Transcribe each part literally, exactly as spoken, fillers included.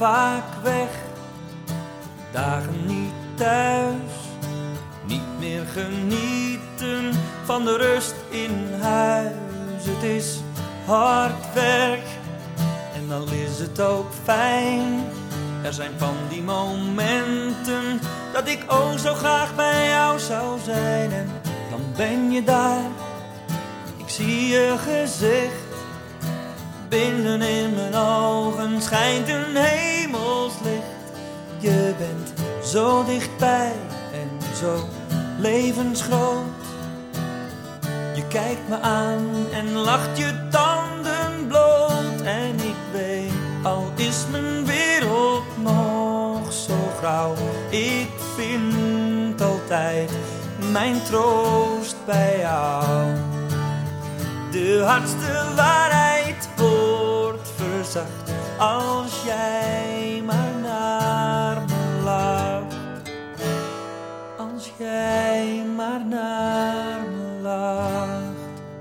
vaak weg, dagen niet thuis, niet meer genieten van de rust in huis. Het is hard werk en dan is het ook fijn. Er zijn van die momenten dat ik oh zo graag bij jou zou zijn. En dan ben je daar, ik zie je gezicht. Binnen in mijn ogen schijnt een hemelslicht. Je bent zo dichtbij en zo levensgroot. Je kijkt me aan en lacht je tanden bloot. En ik weet, al is mijn wereld nog zo grauw, ik vind altijd mijn troost bij jou. De hardste waarheid wordt verzacht als jij maar naar me lacht. Als jij maar naar me lacht.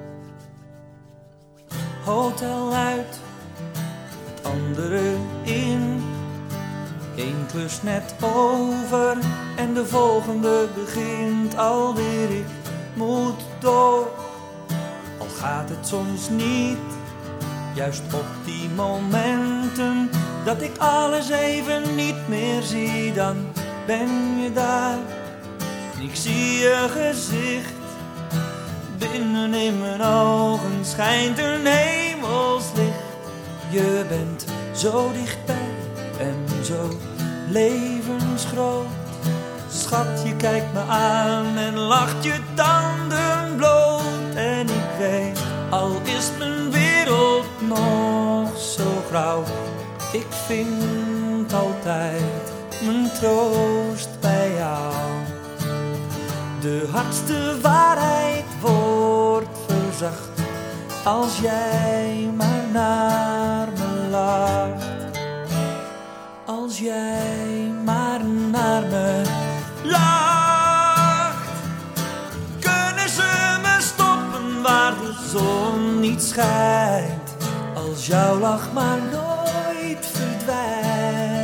Hotel uit, het andere in. Eén klus net over en de volgende begint alweer. Ik moet door, al gaat het soms niet. Juist op die momenten dat ik alles even niet meer zie, dan ben je daar. Ik zie je gezicht, binnen in mijn ogen schijnt een hemelslicht. Je bent zo dichtbij en zo levensgroot. Schat, je kijkt me aan en lacht je tanden bloot. En ik weet, al is mijn wereld nog zo grauw, ik vind altijd mijn troost bij jou. De hardste waarheid wordt verzacht als jij maar naar me lacht. Als jij maar naar me lacht. Kunnen ze me stoppen waar de zon niet schijnt, als jouw lach maar nooit verdwijnt.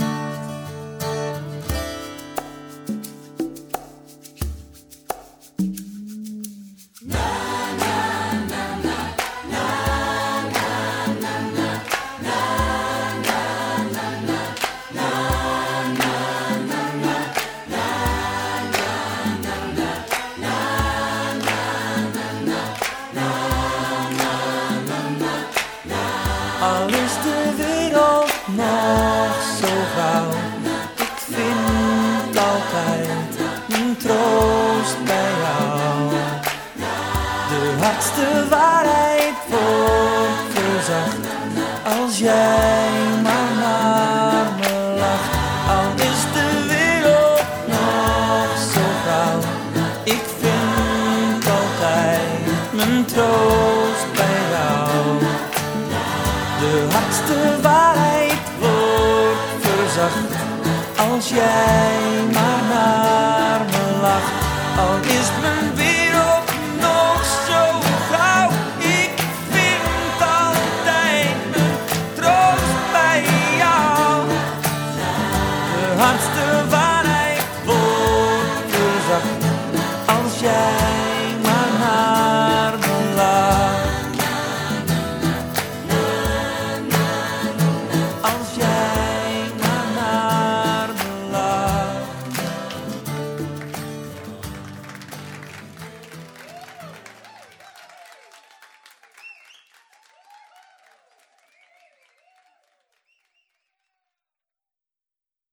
Al is de wereld nog zo grauw, ik vind altijd mijn troost bij jou. De hardste waarheid wordt verzacht als jij maar naar me lacht. Al is de wereld nog zo grauw, ik vind altijd mijn troost bij jou. De hardste waarheid wordt verzacht als jij maar naar me lacht. Al is mijn wereld nog zo grauw, ik vind altijd mijn troost bij jou. De hardste waarheid